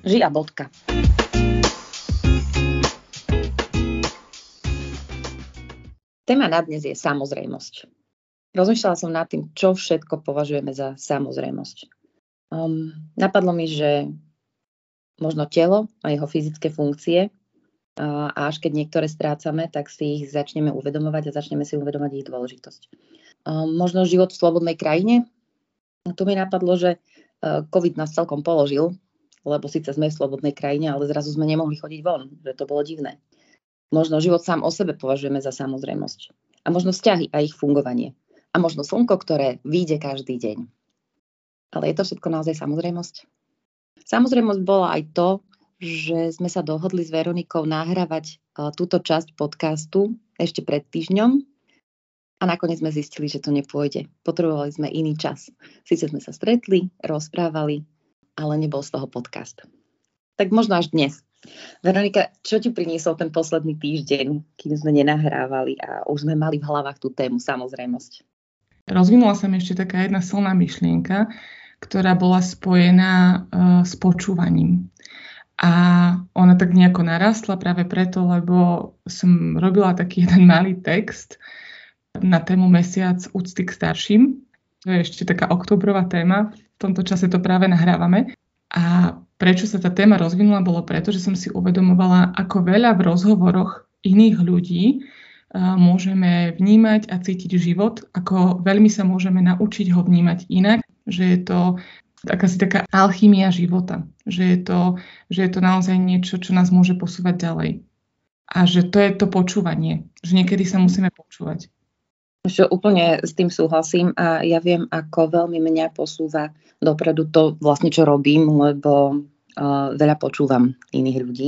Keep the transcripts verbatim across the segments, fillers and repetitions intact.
Žia bodka. Téma na dnes je samozrejmosť. Rozmýšľala som nad tým, čo všetko považujeme za samozrejmosť. Um, napadlo mi, že možno telo a jeho fyzické funkcie a až keď niektoré strácame, tak si ich začneme uvedomovať a začneme si uvedomať ich dôležitosť. Um, možno život v slobodnej krajine. Tu mi napadlo, že uh, COVID nás celkom položil, lebo síce sme v slobodnej krajine, ale zrazu sme nemohli chodiť von, že to bolo divné. Možno život sám o sebe považujeme za samozrejmosť. A možno vzťahy a ich fungovanie. A možno slnko, ktoré vyjde každý deň. Ale je to všetko naozaj samozrejmosť? Samozrejmosť bola aj to, že sme sa dohodli s Veronikou nahrávať túto časť podcastu ešte pred týždňom a nakoniec sme zistili, že to nepôjde. Potrebovali sme iný čas. Sice sme sa stretli, rozprávali, ale nebol z toho podcast. Tak možno až dnes. Veronika, čo ti priniesol ten posledný týždeň, kým sme nenahrávali a už sme mali v hlavách tú tému samozrejmosť? Rozvinula sa mi ešte taká jedna silná myšlienka, ktorá bola spojená uh, s počúvaním. A ona tak nejako narastla práve preto, lebo som robila taký jeden malý text na tému Mesiac úcty k starším. To je ešte taká októbrová téma, v tomto čase to práve nahrávame. A prečo sa tá téma rozvinula, bolo preto, že som si uvedomovala, ako veľa v rozhovoroch iných ľudí môžeme vnímať a cítiť život, ako veľmi sa môžeme naučiť ho vnímať inak, že je to akási taká alchymia života, že je to, že je to naozaj niečo, čo nás môže posúvať ďalej. A že to je to počúvanie, že niekedy sa musíme počúvať. Čo úplne s tým súhlasím a ja viem, ako veľmi mňa posúva dopredu to vlastne, čo robím, lebo uh, veľa počúvam iných ľudí.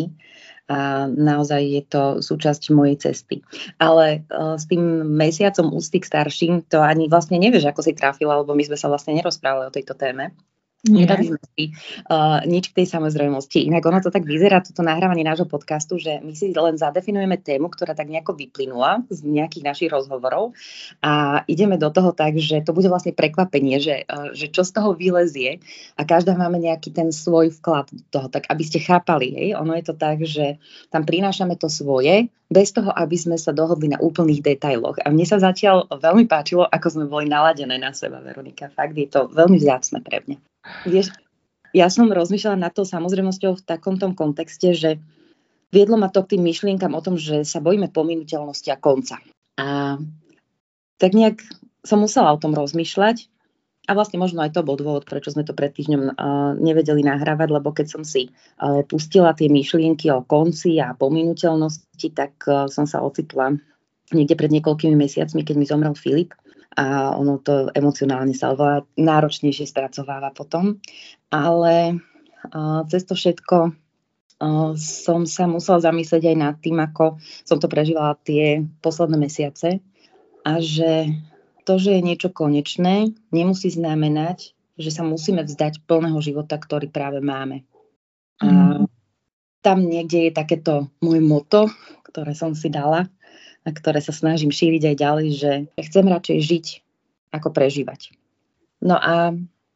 A naozaj je to súčasť mojej cesty. Ale uh, s tým mesiacom úcty k starším, to ani vlastne nevieš, ako si trafila, lebo my sme sa vlastne nerozprávali o tejto téme. Nedali sme si uh, nič k tej samozrejmosti. Inak ono to tak vyzerá, toto nahrávanie nášho podcastu, že my si len zadefinujeme tému, ktorá tak nejako vyplynula z nejakých našich rozhovorov a ideme do toho tak, že to bude vlastne prekvapenie, že, uh, že čo z toho vylezie a každá máme nejaký ten svoj vklad do toho, tak aby ste chápali. Hej? Ono je to tak, že tam prinášame to svoje, bez toho, aby sme sa dohodli na úplných detailoch. A mne sa zatiaľ veľmi páčilo, ako sme boli naladené na seba, Veronika. Fakt je to veľmi vzácne pre mňa. Vieš, ja som rozmýšľala nad tou samozrejmosťou v takom tom kontexte, že viedlo ma to k tým myšlienkam o tom, že sa bojíme pominuteľnosti a konca. A tak nejak som musela o tom rozmýšľať a vlastne možno aj to bol dôvod, prečo sme to pred týždňom uh, nevedeli nahrávať, lebo keď som si uh, pustila tie myšlienky o konci a pominuteľnosti, tak uh, som sa ocitla niekde pred niekoľkými mesiacmi, keď mi zomrel Filip. A ono to emocionálne sa oveľa náročnejšie spracováva potom. Ale uh, cez to všetko uh, som sa musela zamyslieť aj nad tým, ako som to prežívala tie posledné mesiace. A že to, že je niečo konečné, nemusí znamenať, že sa musíme vzdať plného života, ktorý práve máme. Mm. A tam niekde je takéto môj motto, ktoré som si dala, a ktoré sa snažím šíriť aj ďalej, že chcem radšej žiť, ako prežívať. No a,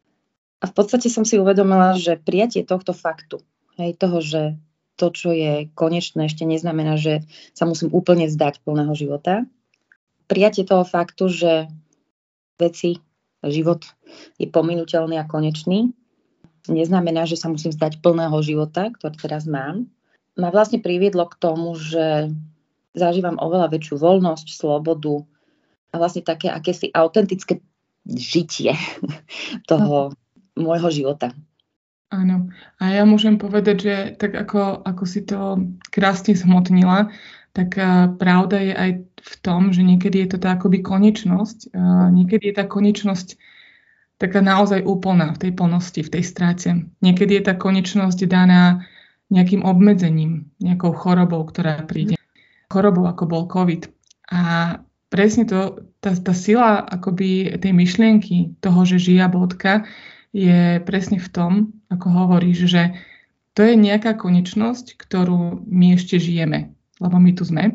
a v podstate som si uvedomila, že prijatie tohto faktu, hej, toho, že to, čo je konečné, ešte neznamená, že sa musím úplne vzdať plného života. Prijatie toho faktu, že veci, život je pominuteľný a konečný, neznamená, že sa musím vzdať plného života, ktorý teraz mám. Ma vlastne priviedlo k tomu, že zažívam oveľa väčšiu voľnosť, slobodu a vlastne také akési autentické žitie toho môjho života. Áno. A ja môžem povedať, že tak ako, ako si to krásne zhmotnila, tak uh, pravda je aj v tom, že niekedy je to tá akoby konečnosť. Uh, niekedy je tá konečnosť taká naozaj úplná v tej plnosti, v tej stráte. Niekedy je tá konečnosť daná nejakým obmedzením, nejakou chorobou, ktorá príde. Chorobou, ako bol COVID. A presne to, tá, tá sila akoby tej myšlienky toho, že žia bodka, je presne v tom, ako hovoríš, že to je nejaká konečnosť, ktorú my ešte žijeme, lebo my tu sme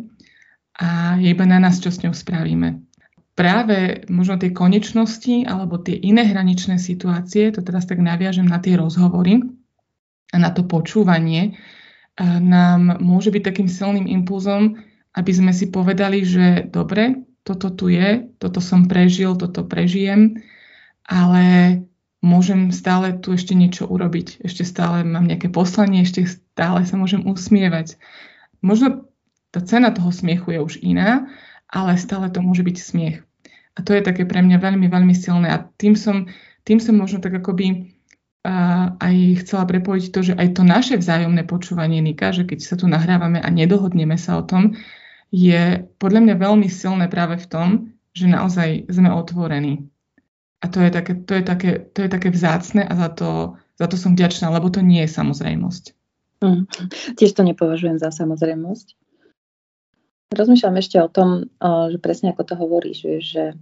a je iba na nás, čo s ňou spravíme. Práve možno tie konečnosti alebo tie iné hraničné situácie, to teraz tak naviažem na tie rozhovory, a na to počúvanie nám môže byť takým silným impulzom, aby sme si povedali, že dobre, toto tu je, toto som prežil, toto prežijem, ale môžem stále tu ešte niečo urobiť. Ešte stále mám nejaké poslanie, ešte stále sa môžem usmievať. Možno tá cena toho smiechu je už iná, ale stále to môže byť smiech. A to je také pre mňa veľmi, veľmi silné. A tým som, tým som možno tak akoby uh, aj chcela prepojiť to, že aj to naše vzájomné počúvanie, Nika, že keď sa tu nahrávame a nedohodneme sa o tom, je podľa mňa veľmi silné práve v tom, že naozaj sme otvorení. A to je také, to je také, to je také vzácne a za to, za to som vďačná, lebo to nie je samozrejmosť. Mm, tiež to nepovažujem za samozrejmosť. Rozmýšľam ešte o tom, že presne ako to hovoríš, že,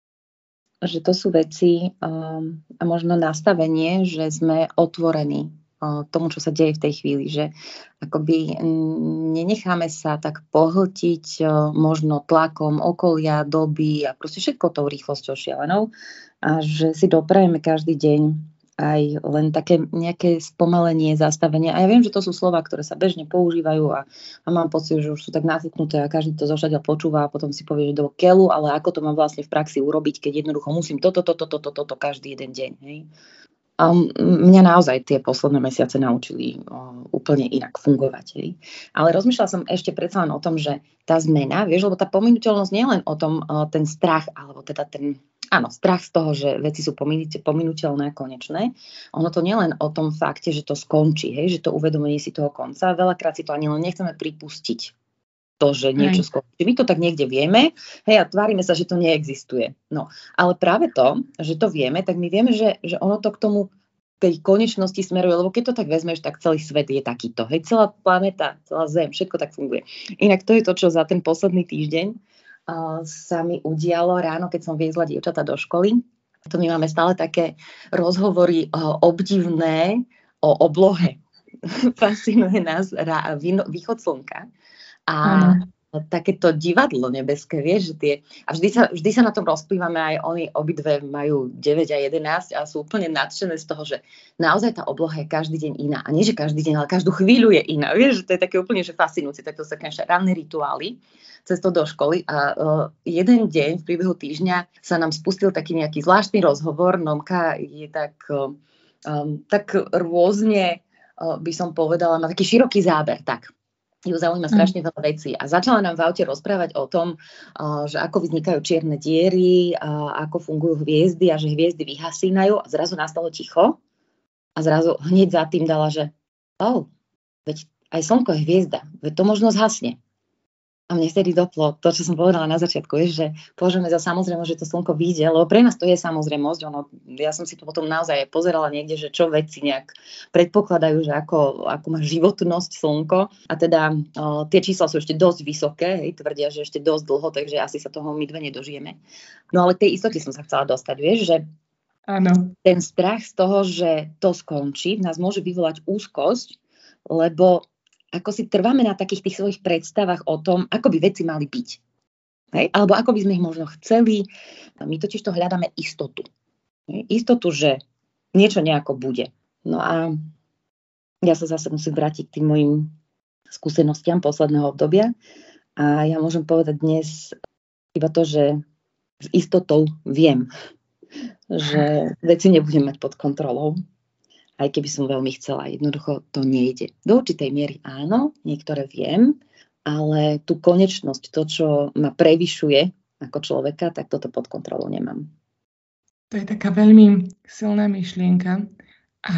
že to sú veci a možno nastavenie, že sme otvorení tomu, čo sa deje v tej chvíli, že akoby nenecháme sa tak pohltiť možno tlakom okolia, doby a proste všetko tou rýchlosťou šialenou a že si doprajeme každý deň aj len také nejaké spomalenie, zastavenie. A ja viem, že to sú slova, ktoré sa bežne používajú a, a mám pocit, že už sú tak nafúknuté a každý to zošaďa počúva a potom si povie, že do keľu, ale ako to mám vlastne v praxi urobiť, keď jednoducho musím toto, toto, toto, toto, toto každý jeden deň. Hej? A mňa naozaj tie posledné mesiace naučili o, úplne inak fungovať. Hej? Ale rozmýšľala som ešte predsa len o tom, že tá zmena, vieš, lebo tá pominuteľnosť nie je len o tom, o, ten strach, alebo teda ten áno, strach z toho, že veci sú pominuteľné a konečné. Ono to nie len o tom fakte, že to skončí, hej, že to uvedomenie si toho konca. Veľakrát si to ani len nechceme pripustiť, to, že niečo hej. skončí. My to tak niekde vieme, hej, a tvárime sa, že to neexistuje. No, ale práve to, že to vieme, tak my vieme, že, že ono to k tomu tej konečnosti smeruje, lebo keď to tak vezmeš, tak celý svet je takýto. Hej, celá planéta, celá Zem, všetko tak funguje. Inak to je to, čo za ten posledný týždeň sa mi udialo ráno, keď som viezla dievčatá do školy. To my máme stále také rozhovory obdivné o oblohe. Fascinuje nás východ slnka. A ano. Takéto divadlo nebeské, vieš, že tie... A vždy sa, vždy sa na tom rozplývame, aj oni obidve majú deväť a jedenásť a sú úplne nadšené z toho, že naozaj tá obloha je každý deň iná. A nie, že každý deň, ale každú chvíľu je iná. Vieš, že to je také úplne že fascinujúce. Tak to sa také ranné rituály cestou do školy a uh, jeden deň v priebehu týždňa sa nám spustil taký nejaký zvláštny rozhovor. Nomka je tak, uh, um, tak rôzne, uh, by som povedala, má taký široký záber, tak. Ju zaujíma strašne veľa vecí. A začala nám v aute rozprávať o tom, uh, že ako vznikajú čierne diery, uh, ako fungujú hviezdy a že hviezdy vyhasínajú a zrazu nastalo ticho a zrazu hneď za tým dala, že oh, veď aj slnko je hviezda, veď to možno zhasne. A mne vtedy doplo to, čo som povedala na začiatku, je, že považujeme za samozrejmosť, že to slnko vyjde, lebo pre nás to je samozrejmosť. Ono, ja som si to potom naozaj pozerala niekde, že čo vedci nejak predpokladajú, že ako, ako má životnosť slnko. A teda o, tie čísla sú ešte dosť vysoké, hej, tvrdia, že ešte dosť dlho, takže asi sa toho my dve nedožijeme. No ale tej istoty som sa chcela dostať, vieš, že áno. Ten strach z toho, že to skončí, v nás môže vyvolať úzkosť, lebo ako si trváme na takých tých svojich predstavách o tom, ako by veci mali byť. Hej? Alebo ako by sme ich možno chceli. My totiž to hľadáme istotu. Hej? Istotu, že niečo nejako bude. No a ja sa zase musím vrátiť k tým mojim skúsenostiam posledného obdobia. A ja môžem povedať dnes iba to, že s istotou viem, že veci nebudem mať pod kontrolou. Aj keby som veľmi chcela, jednoducho to nejde. Do určitej miery áno, niektoré viem, ale tú konečnosť, to, čo ma prevyšuje ako človeka, tak toto pod kontrolou nemám. To je taká veľmi silná myšlienka a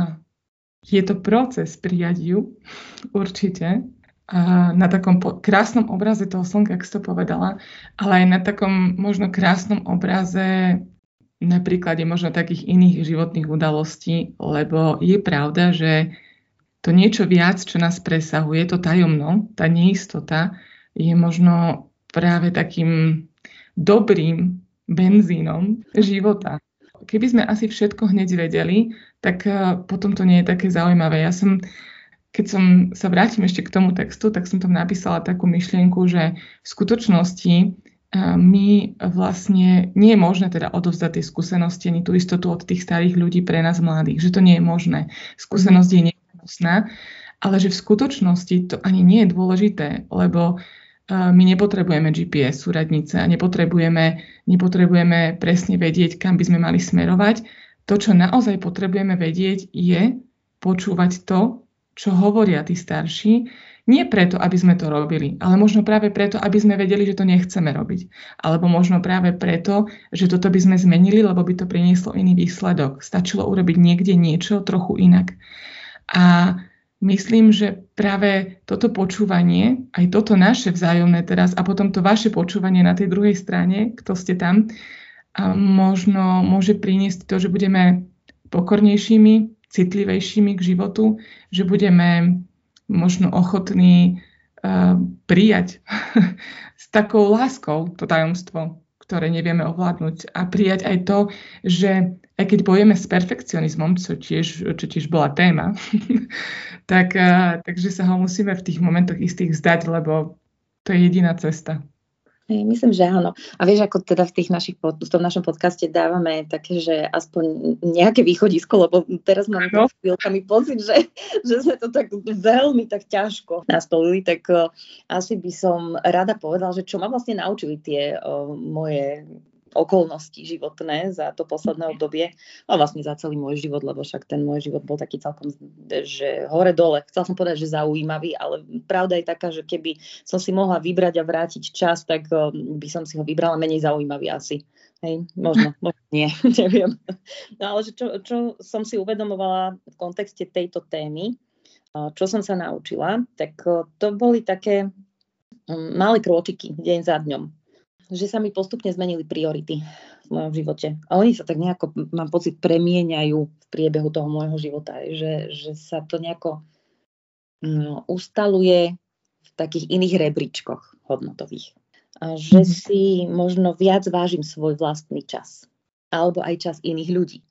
je to proces prijať ju, určite. A na takom po- krásnom obraze toho slnka, ako si to povedala, ale aj na takom možno krásnom obraze na príklade možno takých iných životných udalostí, lebo je pravda, že to niečo viac, čo nás presahuje, to tajomno, tá neistota, je možno práve takým dobrým benzínom života. Keby sme asi všetko hneď vedeli, tak potom to nie je také zaujímavé. Ja som, keď som sa vrátim ešte k tomu textu, tak som tam napísala takú myšlienku, že v skutočnosti my vlastne, nie je možné teda odovzdať tie skúsenosti ani tú istotu od tých starých ľudí pre nás mladých, že to nie je možné. Skúsenosť je úsna, ale že v skutočnosti to ani nie je dôležité, lebo my nepotrebujeme G P S súradnice a nepotrebujeme, nepotrebujeme presne vedieť, kam by sme mali smerovať. To, čo naozaj potrebujeme vedieť, je počúvať to, čo hovoria tí starší. Nie preto, aby sme to robili, ale možno práve preto, aby sme vedeli, že to nechceme robiť. Alebo možno práve preto, že toto by sme zmenili, lebo by to prinieslo iný výsledok. Stačilo urobiť niekde niečo trochu inak. A myslím, že práve toto počúvanie, aj toto naše vzájomné teraz a potom to vaše počúvanie na tej druhej strane, kto ste tam, a možno môže priniesť to, že budeme pokornejšími, citlivejšími k životu, že budeme možno ochotní uh, prijať s takou láskou to tajomstvo, ktoré nevieme ovládnuť, a prijať aj to, že aj keď bojujeme s perfekcionizmom, čo tiež, čo tiež bola téma, tak, uh, takže sa ho musíme v tých momentoch istých vzdať, lebo to je jediná cesta. Myslím, že áno. A vieš, ako teda v tých našich, v tom našom podcaste dávame také, že aspoň nejaké východisko, lebo teraz mám no. chvíľkami pocit, že, že sme to tak veľmi tak ťažko nastolili, tak uh, asi by som rada povedala, že čo ma vlastne naučili tie uh, moje okolnosti životné za to posledné obdobie a vlastne za celý môj život, lebo však ten môj život bol taký celkom, že hore-dole. Chcel som povedať, že zaujímavý, ale pravda je taká, že keby som si mohla vybrať a vrátiť čas, tak by som si ho vybrala menej zaujímavý asi. Hej, možno, možno nie, neviem. No ale že čo, čo som si uvedomovala v kontexte tejto témy, čo som sa naučila, tak to boli také malé krôčiky deň za dňom. Že sa mi postupne zmenili priority v mojom živote. A oni sa tak nejako, mám pocit, premieňajú v priebehu toho môjho života. Že, že sa to nejako no, ustaluje v takých iných rebríčkoch hodnotových. A že mm-hmm. si možno viac vážim svoj vlastný čas. Alebo aj čas iných ľudí.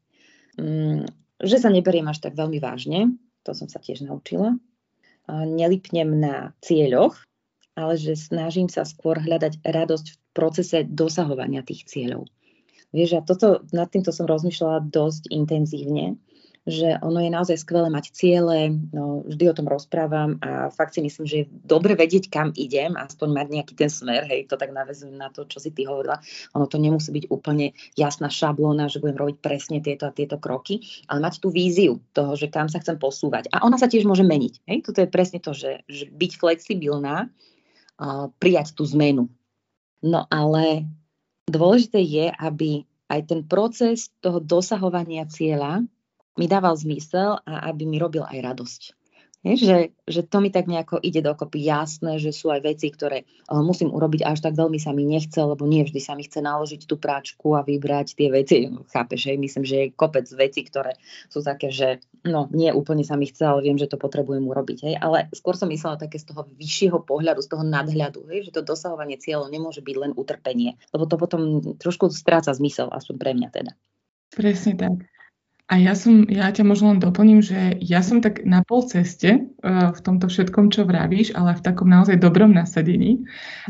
Mm, že sa neberiem až tak veľmi vážne. To som sa tiež naučila. A nelipnem na cieľoch, ale že snažím sa skôr hľadať radosť v procese dosahovania tých cieľov. Vieš, a toto, nad týmto som rozmýšľala dosť intenzívne, že ono je naozaj skvelé mať ciele, no, vždy o tom rozprávam a fakt si myslím, že je dobre vedieť, kam idem, aspoň mať nejaký ten smer, hej, to tak naväzujem na to, čo si ty hovorila. Ono to nemusí byť úplne jasná šablóna, že budem robiť presne tieto a tieto kroky, ale mať tú víziu toho, že kam sa chcem posúvať. A ona sa tiež môže meniť. Hej? Toto je presne to, že, že byť flexibilná, a prijať tú zmenu. No ale dôležité je, aby aj ten proces toho dosahovania cieľa mi dával zmysel a aby mi robil aj radosť. Je, že, že to mi tak nejako ide dokopy. Jasné, že sú aj veci, ktoré uh, musím urobiť, až tak veľmi sa mi nechce, lebo nie vždy sa mi chce naložiť tú práčku a vybrať tie veci. Chápeš, hej? Myslím, že je kopec vecí, ktoré sú také, že no, nie úplne sa mi chce, ale viem, že to potrebujem urobiť. Hej? Ale skôr som myslela také z toho vyššieho pohľadu, z toho nadhľadu, hej? Že to dosahovanie cieľov nemôže byť len utrpenie, lebo to potom trošku stráca zmysel, aspoň pre mňa teda. Presne tak. A ja som, ja ťa možno len doplním, že ja som tak na pol ceste uh, v tomto všetkom, čo vravíš, ale v takom naozaj dobrom nasadení.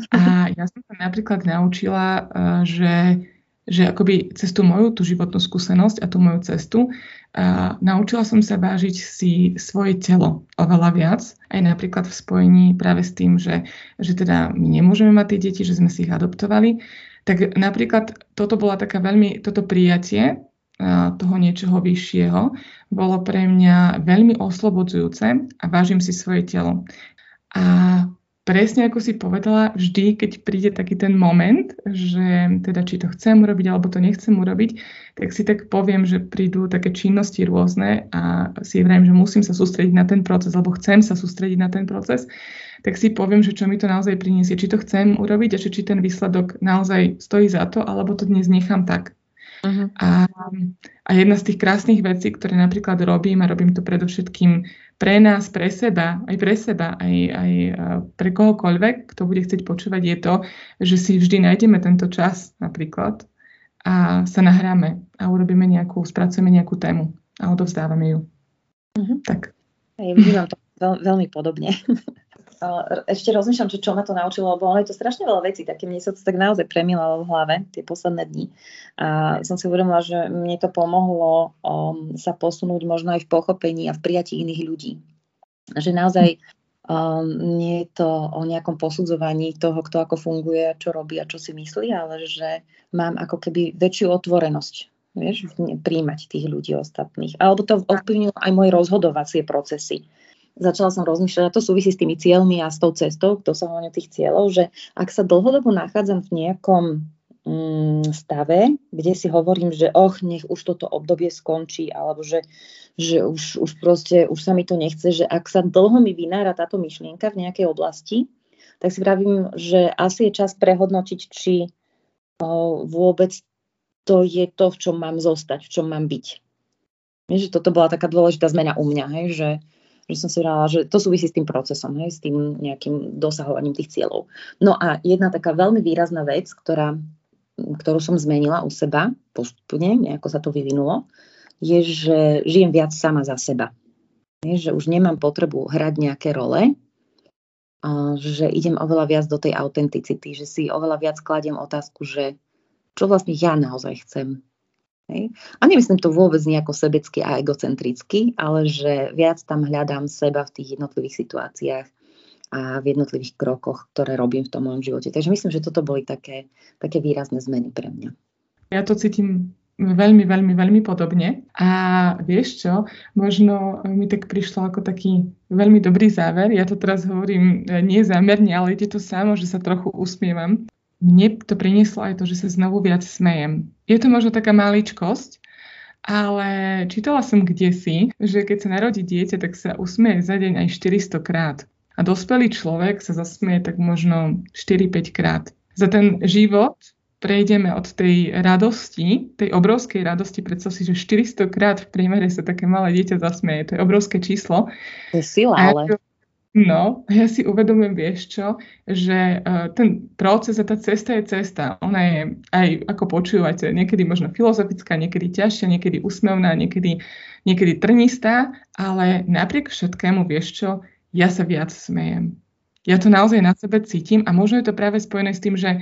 A ja som sa napríklad naučila, uh, že, že akoby cez tú moju tú životnú skúsenosť a tú moju cestu uh, naučila som sa vážiť si svoje telo oveľa viac. Aj napríklad v spojení práve s tým, že, že teda my nemôžeme mať tie deti, že sme si ich adoptovali. Tak napríklad toto bola taká veľmi, toto prijatie toho niečoho vyššieho, bolo pre mňa veľmi oslobodzujúce a vážim si svoje telo. A presne ako si povedala, vždy, keď príde taký ten moment, že teda či to chcem urobiť, alebo to nechcem urobiť, tak si tak poviem, že prídu také činnosti rôzne a si vrajím, že musím sa sústrediť na ten proces, alebo chcem sa sústrediť na ten proces, tak si poviem, že čo mi to naozaj priniesie, či to chcem urobiť a či, či ten výsledok naozaj stojí za to, alebo to dnes nechám tak. Uh-huh. A, a jedna z tých krásnych vecí, ktoré napríklad robím, a robím to predovšetkým pre nás, pre seba, aj pre seba, aj, aj pre kohokoľvek, kto bude chcieť počúvať, je to, že si vždy nájdeme tento čas napríklad a sa nahráme a urobíme nejakú, spracujeme nejakú tému a odovzdávame ju. Uh-huh. Tak. Ja vnímam to veľ, veľmi podobne. ešte rozmýšľam, že čo ma to naučilo, lebo ono je to strašne veľa vecí, také mne sa to tak naozaj premielalo v hlave tie posledné dni. A som si uvedomila, že mne to pomohlo um, sa posunúť možno aj v pochopení a v prijatí iných ľudí. Že naozaj um, nie je to o nejakom posudzovaní toho, kto ako funguje, čo robí a čo si myslí, ale že mám ako keby väčšiu otvorenosť, vieš, príjmať tých ľudí ostatných. Alebo to ovplyvnilo aj moje rozhodovacie procesy. Začala som rozmýšľať, a to súvisí s tými cieľmi a s tou cestou, dosahovania tých cieľov, že ak sa dlhodobo nachádzam v nejakom mm, stave, kde si hovorím, že och, nech už toto obdobie skončí, alebo že, že už, už proste, už sa mi to nechce, že ak sa dlho mi vynára táto myšlienka v nejakej oblasti, tak si vravím, že asi je čas prehodnotiť, či o, vôbec to je to, v čom mám zostať, v čom mám byť. Vieš, že toto bola taká dôležitá zmena u mňa, hej, že že som si vrala, že to súvisí s tým procesom, hej, s tým nejakým dosahovaním tých cieľov. No a jedna taká veľmi výrazná vec, ktorá, ktorú som zmenila u seba postupne, nejako sa to vyvinulo, je, že žijem viac sama za seba. Je, že už nemám potrebu hrať nejaké role, a že idem oveľa viac do tej autenticity, že si oveľa viac kladiem otázku, že čo vlastne ja naozaj chcem. Hej. A nemyslím to vôbec nejako sebecky a egocentricky, ale že viac tam hľadám seba v tých jednotlivých situáciách a v jednotlivých krokoch, ktoré robím v tom mojom živote. Takže myslím, že toto boli také, také výrazné zmeny pre mňa. Ja to cítim veľmi, veľmi, veľmi podobne. A vieš čo, možno mi tak prišlo ako taký veľmi dobrý záver. Ja to teraz hovorím nie zámerne, ale ide to samo, že sa trochu usmievam. Mne to prinieslo aj to, že sa znovu viac smejem. Je to možno taká maličkosť, ale čítala som kdesi, že keď sa narodí dieťa, tak sa usmeje za deň aj štyristo krát. A dospelý človek sa zasmeje tak možno štyri päť krát. Za ten život prejdeme od tej radosti, tej obrovskej radosti, predstav si, že štyristo krát v priemere sa také malé dieťa zasmeje. To je obrovské číslo. To je sila, ale... No, ja si uvedomujem, vieš čo, že uh, ten proces a tá cesta je cesta. Ona je aj, ako počúvate, niekedy možno filozofická, niekedy ťažšia, niekedy úsmevná, niekedy, niekedy trnistá, ale napriek všetkému, vieš čo, ja sa viac smejem. Ja to naozaj na sebe cítim a možno je to práve spojené s tým, že,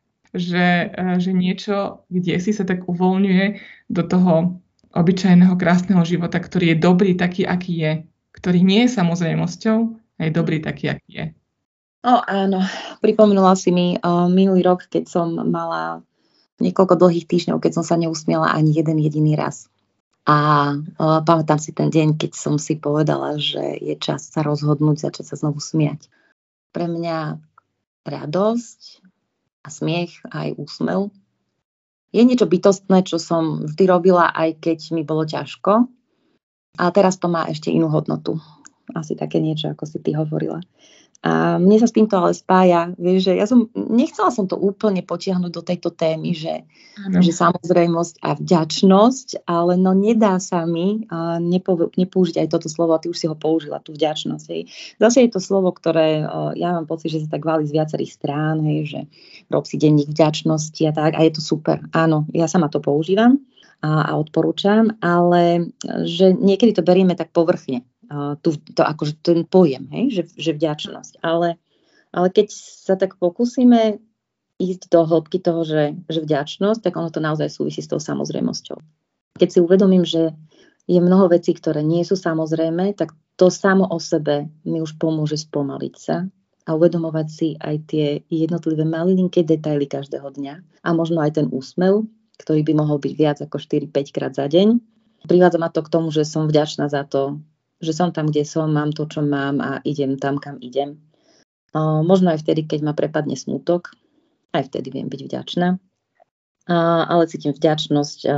že, uh, že niečo kdesi sa tak uvoľňuje do toho obyčajného, krásneho života, ktorý je dobrý taký, aký je, ktorý nie je samozrejmosťou, aj dobrý taký, aký je. O, áno, pripomenula si mi uh, minulý rok, keď som mala niekoľko dlhých týždňov, keď som sa neusmiela ani jeden jediný raz. A uh, pamätám si ten deň, keď som si povedala, že je čas sa rozhodnúť, začať sa znovu smiať. Pre mňa radosť a smiech a aj úsmev je niečo bytostné, čo som vždy robila, aj keď mi bolo ťažko. A teraz to má ešte inú hodnotu. Asi také niečo, ako si ty hovorila. A mne sa s týmto ale spája, vieš, že ja som, nechcela som to úplne potiahnuť do tejto témy, že, že samozrejmosť a vďačnosť, ale no nedá sa mi a nepo, nepoužiť aj toto slovo, a ty už si ho použila, tú vďačnosť. Hej. Zase je to slovo, ktoré o, ja mám pocit, že sa tak valí z viacerých strán, hej, že rob si denník vďačnosti a tak, a je to super. Áno, ja sama to používam a, a odporúčam, ale že niekedy to berieme tak povrchne. Uh, tu, to akože ten pojem, hej, že, že vďačnosť. Ale, ale keď sa tak pokúsime ísť do hĺbky toho, že, že vďačnosť, tak ono to naozaj súvisí s tou samozrejmosťou. Keď si uvedomím, že je mnoho vecí, ktoré nie sú samozrejme, tak to samo o sebe mi už pomôže spomaliť sa a uvedomovať si aj tie jednotlivé malinké detaily každého dňa a možno aj ten úsmev, ktorý by mohol byť viac ako štyri päť krát za deň. Privádza ma to k tomu, že som vďačná za to, že som tam, kde som, mám to, čo mám a idem tam, kam idem. O, možno aj vtedy, keď ma prepadne smútok, aj vtedy viem byť vďačná. A, ale cítim vďačnosť, a,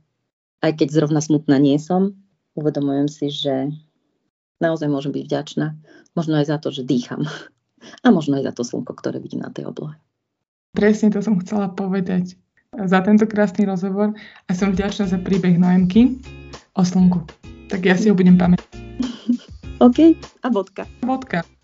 aj keď zrovna smutná nie som. Uvedomujem si, že naozaj môžem byť vďačná. Možno aj za to, že dýcham. A možno aj za to slnko, ktoré vidím na tej oblohe. Presne to som chcela povedať. Za tento krásny rozhovor a som vďačná za príbeh Noémky o slnku. Tak ja si ho budem pamätať. OK, a bodka. Bodka.